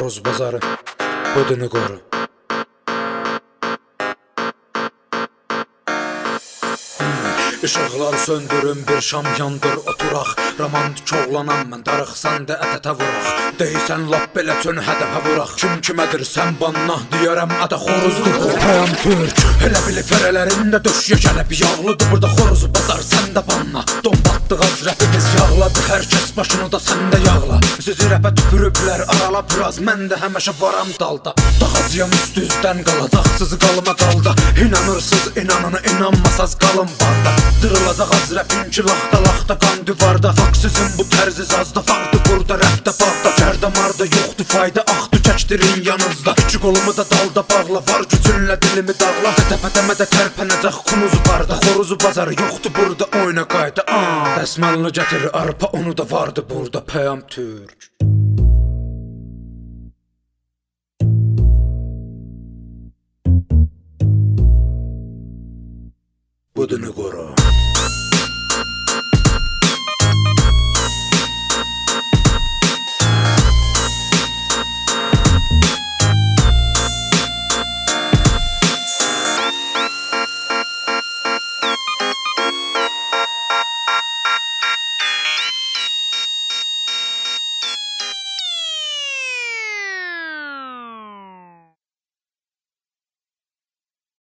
xoruz bazarı, budunu qoru. Işıqlar söndürün, bir şam yandır, oturaq. Romantik oğlanam mən, darıq sən də ətətə vuraq. Deysən lap belə çön hədəfə vuraq. Kim kimədir sən banna, deyərəm ədə xoruzdur bu pəyam türk. Elə bili fərələrində döş yekəlib yağlıdır, burada xoruzu bazar sən də banna. Dombatdıq az rəpimiz yağladı, hər kəs başını da sən də yağla. Sizi rəpə tüpürüblər, arala biraz, mən də həməşə varam dalda. Dağacıyam üst üzdən qalacaqsız qalma qalda. İnanırsız inanını, inanmasaz qalın barda. Dırılacaq az rəpin ki laxta laxta qan divarda. Faksizin bu tərzi zazda vardı burada rəpdə bağda. Kərdə marda yoxdu fayda, axdı çəkdirin yanınızda. Küçük olumu da dalda bağla, var gücünlə dilimi dağla. Təpədəmədə tərpənəcək kunuzu barda. Xoruzu bazarı yoxdu burada, oyna qayda. Dəsmalını gətir arpa, onu da vardı burada pəyam türk. Budunu qoru.